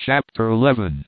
Chapter 11.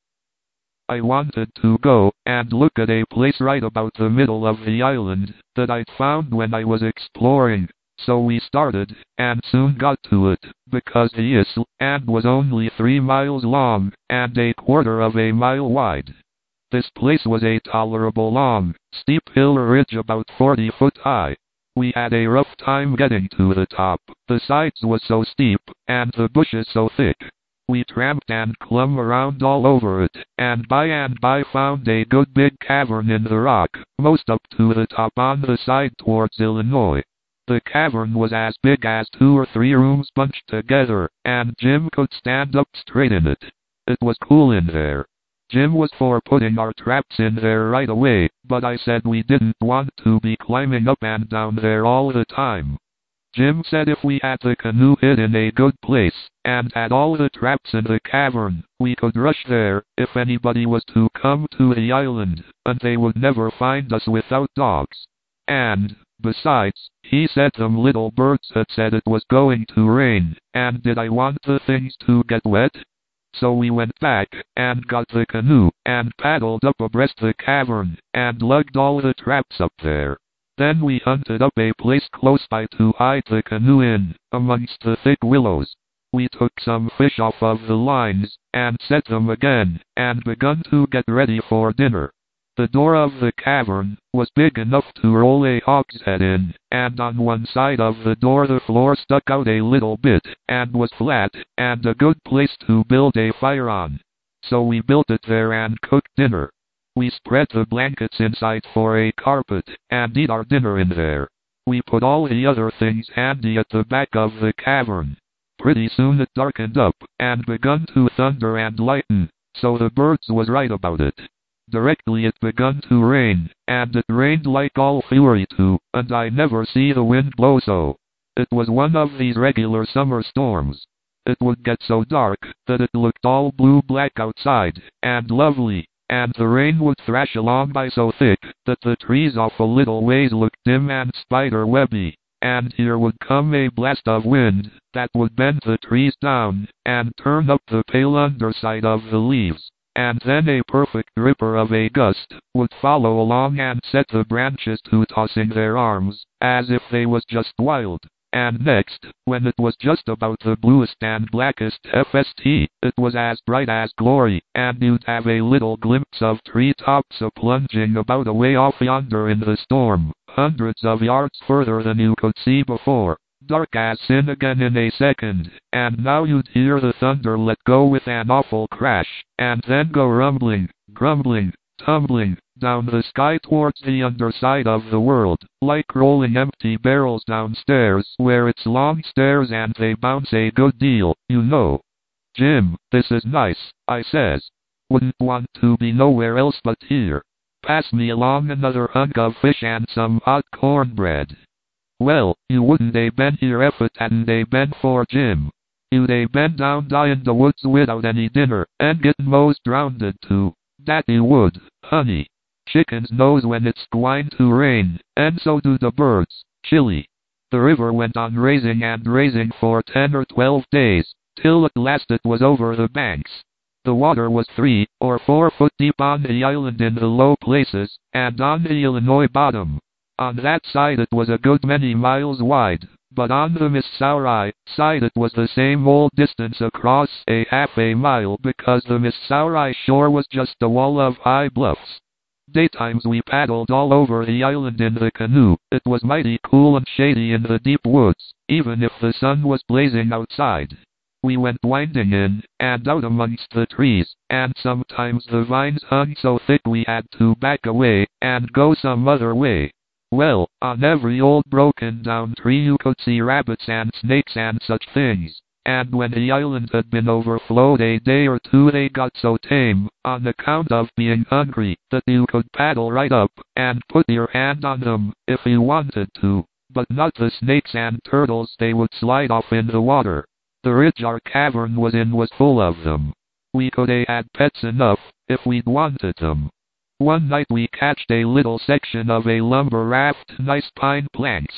I wanted to go and look at a place right about the middle of the island that I'd found when I was exploring, so we started, and soon got to it, because the island was only 3 miles long, and 1/4 of a mile wide. This place was a tolerable long, steep hill ridge about 40 foot high. We had a rough time getting to the top, the sides was so steep, and the bushes so thick. We tramped and clumb around all over it, and by found a good big cavern in the rock, most up to the top on the side towards Illinois. The cavern was as big as 2 or 3 rooms bunched together, and Jim could stand up straight in it. It was cool in there. Jim was for putting our traps in there right away, but I said we didn't want to be climbing up and down there all the time. Jim said if we had the canoe hid in a good place, and had all the traps in the cavern, we could rush there, if anybody was to come to the island, and they would never find us without dogs. And, besides, he said them little birds had said it was going to rain, and did I want the things to get wet? So we went back, and got the canoe, and paddled up abreast the cavern, and lugged all the traps up there. Then we hunted up a place close by to hide the canoe in, amongst the thick willows. We took some fish off of the lines, and set them again, and begun to get ready for dinner. The door of the cavern was big enough to roll a hogshead in, and on one side of the door the floor stuck out a little bit, and was flat, and a good place to build a fire on. So we built it there and cooked dinner. We spread the blankets inside for a carpet, and eat our dinner in there. We put all the other things handy at the back of the cavern. Pretty soon it darkened up, and begun to thunder and lighten, so the birds was right about it. Directly it begun to rain, and it rained like all fury too, and I never see the wind blow so. It was one of these regular summer storms. It would get so dark that it looked all blue-black outside, and lovely. And the rain would thrash along by so thick that the trees off a little ways looked dim and spider-webby, and here would come a blast of wind that would bend the trees down and turn up the pale underside of the leaves, and then a perfect ripper of a gust would follow along and set the branches to tossing their arms, as if they was just wild. And next, when it was just about the bluest and blackest FST, it was as bright as glory, and you'd have a little glimpse of treetops a-plunging about away off yonder in the storm, hundreds of yards further than you could see before. Dark as sin again in a second, and now you'd hear the thunder let go with an awful crash, and then go rumbling, grumbling, tumbling down the sky towards the underside of the world, like rolling empty barrels downstairs where it's long stairs and they bounce a good deal, you know. Jim, this is nice, I says. Wouldn't want to be nowhere else but here. Pass me along another hunk of fish and some hot cornbread. Well, you wouldn't a been here if it hadn't a been for Jim. You'd a been down in the woods without any dinner, and getting most drownded too. That you would, honey. Chickens knows when it's gwine to rain, and so do the birds, chilly. The river went on raising and raising for 10 or 12 days, till at last it was over the banks. The water was 3 or 4 foot deep on the island in the low places, and on the Illinois bottom. On that side it was a good many miles wide, but on the Missouri side it was the same old distance across a half a mile because the Missouri shore was just a wall of high bluffs. Daytimes we paddled all over the island in the canoe. It was mighty cool and shady in the deep woods, even if the sun was blazing outside. We went winding in and out amongst the trees, and sometimes the vines hung so thick we had to back away and go some other way. Well, on every old broken down tree you could see rabbits and snakes and such things. And when the island had been overflowed a day or two they got so tame, on account of being hungry, that you could paddle right up, and put your hand on them, if you wanted to. But not the snakes and turtles, they would slide off in the water. The ridge our cavern was in was full of them. We could a had pets enough, if we'd wanted them. One night we catched a little section of a lumber raft, nice pine planks.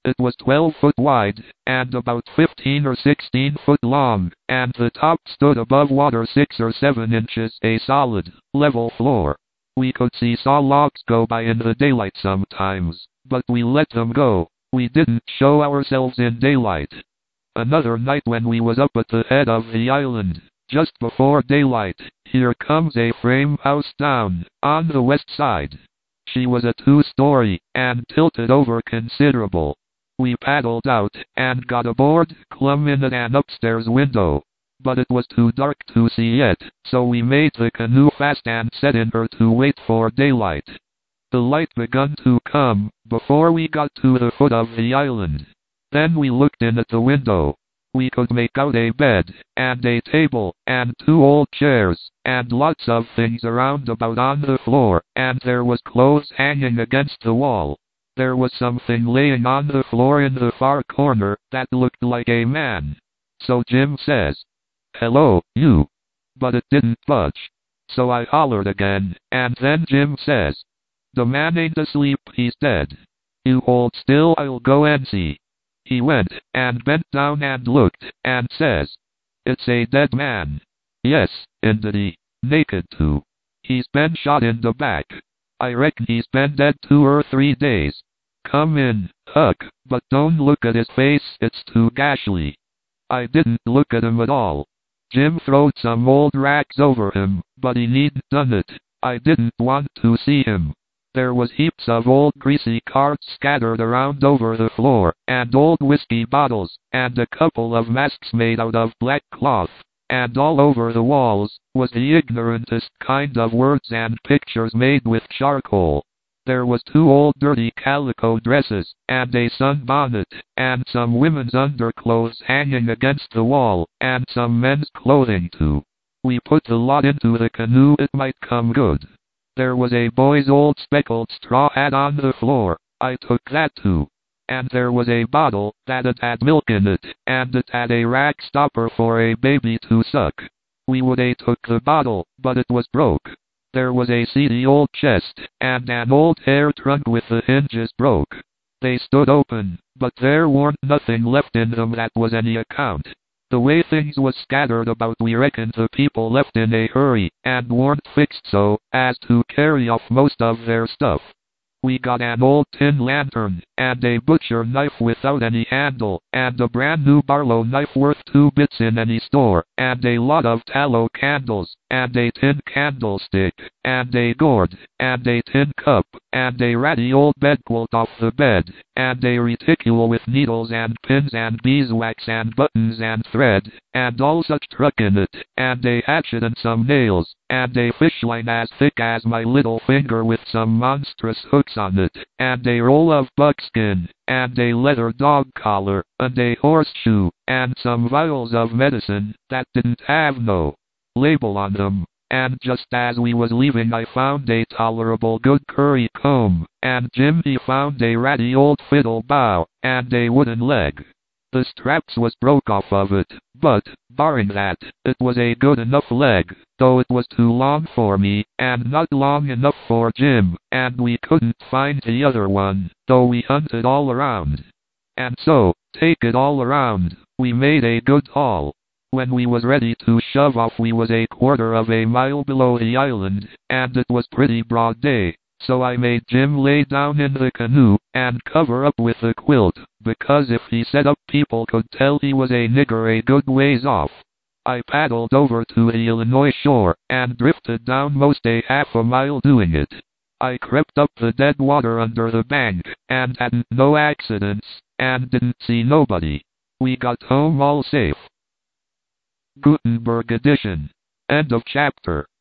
It was 12 foot wide, and about 15 or 16 foot long, and the top stood above water 6 or 7 inches, a solid, level floor. We could see saw logs go by in the daylight sometimes, but we let them go. We didn't show ourselves in daylight. Another night when we was up at the head of the island, just before daylight, here comes a frame house down, on the west side. She was a 2-story, and tilted over considerable. We paddled out, and got aboard, clumb in at an upstairs window. But it was too dark to see yet, so we made the canoe fast and set in her to wait for daylight. The light begun to come, before we got to the foot of the island. Then we looked in at the window. We could make out a bed, and a table, and 2 old chairs, and lots of things around about on the floor, and there was clothes hanging against the wall. There was something laying on the floor in the far corner, that looked like a man. So Jim says, "Hello, you." But it didn't budge. So I hollered again, and then Jim says, "The man ain't asleep, he's dead. You hold still, I'll go and see." He went, and bent down and looked, and says, "It's a dead man." Yes, indeed, naked too. He's been shot in the back. I reckon he's been dead 2 or 3 days. Come in, Huck, but don't look at his face, it's too ghastly. I didn't look at him at all. Jim throwed some old rags over him, but he needn't done it. I didn't want to see him. There was heaps of old greasy cards scattered around over the floor, and old whiskey bottles, and a couple of masks made out of black cloth, and all over the walls was the ignorantest kind of words and pictures made with charcoal. There was 2 old dirty calico dresses, and a sunbonnet, and some women's underclothes hanging against the wall, and some men's clothing too. We put the lot into the canoe, it might come good. There was a boy's old speckled straw hat on the floor. I took that too. And there was a bottle that it had milk in it, and it had a rag stopper for a baby to suck. We would a took the bottle, but it was broke. There was a seedy old chest, and an old hair trunk with the hinges broke. They stood open, but there warn't nothing left in them that was any account. The way things was scattered about, we reckoned the people left in a hurry, and warn't fixed so as to carry off most of their stuff. We got an old tin lantern, and a butcher knife without any handle, and a brand new Barlow knife worth 2 bits in any store, and a lot of tallow candles, and a tin candlestick, and a gourd, and a tin cup, and a ratty old bedquilt off the bed, and a reticule with needles and pins and beeswax and buttons and thread, and all such truck in it, and a hatchet and some nails, and a fishline as thick as my little finger with some monstrous hooks on it, and a roll of buckskin, and a leather dog collar, and a horseshoe, and some vials of medicine that didn't have no label on them. And just as we was leaving, I found a tolerable good curry comb, and Jim he found a ratty old fiddle bow, and a wooden leg. The straps was broke off of it, but, barring that, it was a good enough leg, though it was too long for me, and not long enough for Jim, and we couldn't find the other one, though we hunted all around. And so, take it all around, we made a good haul. When we was ready to shove off, we was a quarter of a mile below the island, and it was pretty broad day. So I made Jim lay down in the canoe, and cover up with a quilt, because if he sat up people could tell he was a nigger a good ways off. I paddled over to the Illinois shore, and drifted down most a half a mile doing it. I crept up the dead water under the bank, and hadn't no accidents, and didn't see nobody. We got home all safe. Gutenberg edition. End of chapter.